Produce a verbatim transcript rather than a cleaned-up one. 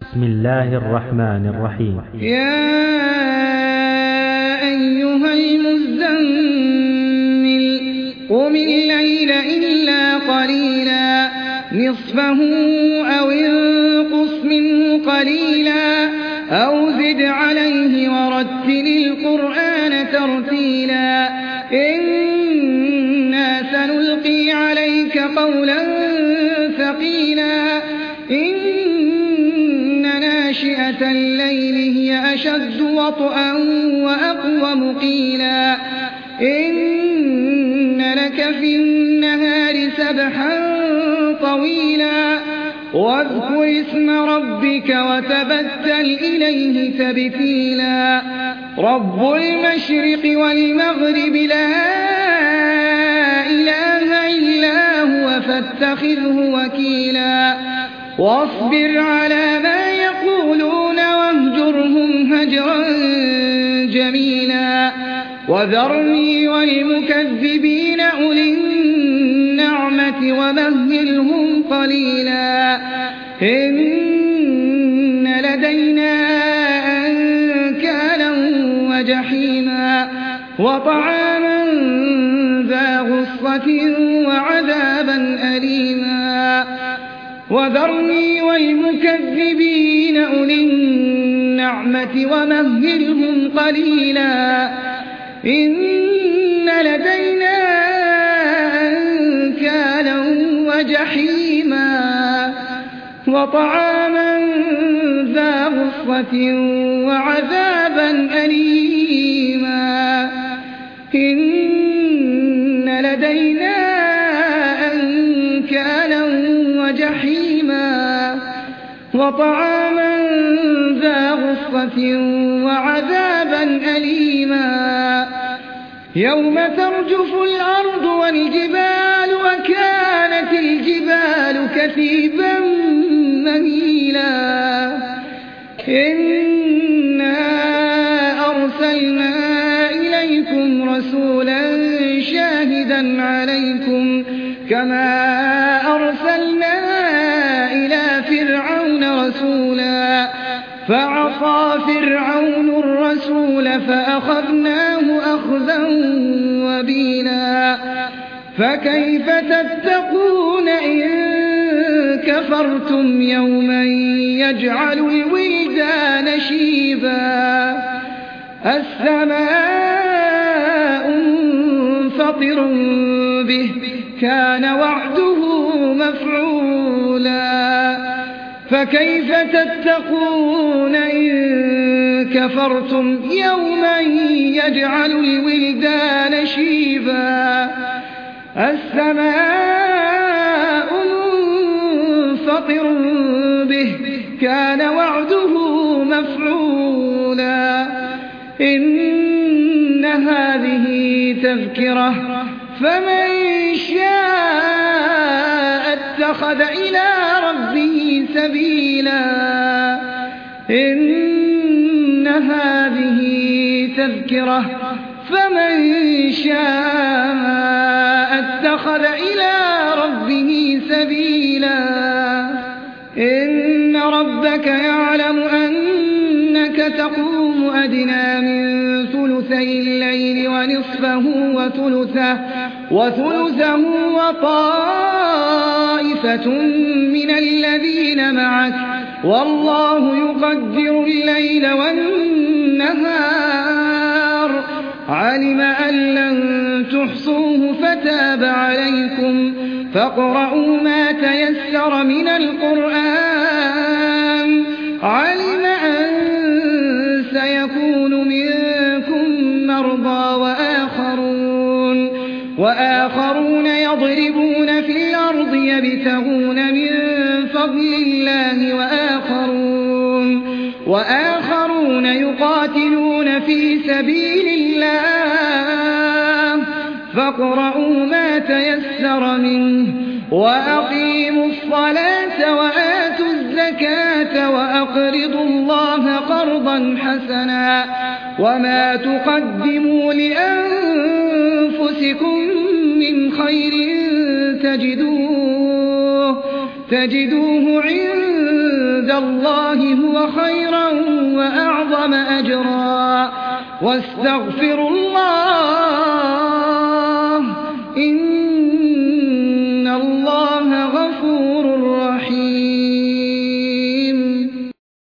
بسم الله الرحمن الرحيم. يا أيها المزمل قم الليل إلا قليلا نصفه أو انقص منه قليلا أو زد عليه ورتل القرآن ترتيلا إنا سنلقي عليك قولا ثقيلا إن ناشئة الليل هي أشد وطئا وأقوم قيلا إن لك في النهار سبحا طويلا واذكر اسم ربك وتبتل إليه تبتيلا رب المشرق والمغرب لا إله إلا هو فاتخذه وكيلا واصبر على ما يقولون واهجرهم هجرا جميلا وذرني والمكذبين أولي النعمة ومهلهم قليلا إن لدينا أنكالا وجحيما وطعاما ذا غصة وعذابا أليما وذرني والمكذبين أولي النعمة ومهلهم قليلا إن لدينا أنكالا وجحيما وطعاما ذا غصة وعذابا أليما إن لدينا أنكالا وجحيما وطعاما ذا غصة وعذابا أليما يوم ترجف الأرض والجبال وكانت الجبال كثيبا مهيلا إنا أرسلنا إليكم رسولا شاهدا عليكم كما أرسلنا إلى فرعون رسولا فعصى فرعون الرسول فأخذناه أخذا وبيلا فكيف تتقون إن كفرتم يوما يجعل الولدان شيبا السماء منفطر به كان وعده مفعولا فكيف تتقون إن كفرتم يوما يجعل الولدان شيبا السماء منفطر به كان وعده مفعولا إن هذه تذكرة فمن شاء اتخذ إلى ربه سبيلا إن هذه تذكرة فمن شاء اتخذ إلى ربه سبيلا إن ربك يعلم أنك تقوم أدنى من ثلثي الليل ونصفه وثلثه, وثلثه وطائفة من الذين معك والله يقدر الليل والنهار علم أن لن تحصوه فتاب عليكم فاقرؤوا ما تيسر من القرآن علم أن سيكون منكم مرضى وآخرون, وآخرون يضربون في الأرض يبتغون من فضل الله وآخرون, وآخرون يقاتلون في سبيل الله فاقرؤوا ما تيسر منه وأقيموا الصلاة وآتوا الزكاة وأقرضوا الله قرضا حسنا وما تقدموا لأنفسكم من خير تجدوه تجدوه عند الله هو خيرا وأعظم أجرا واستغفروا الله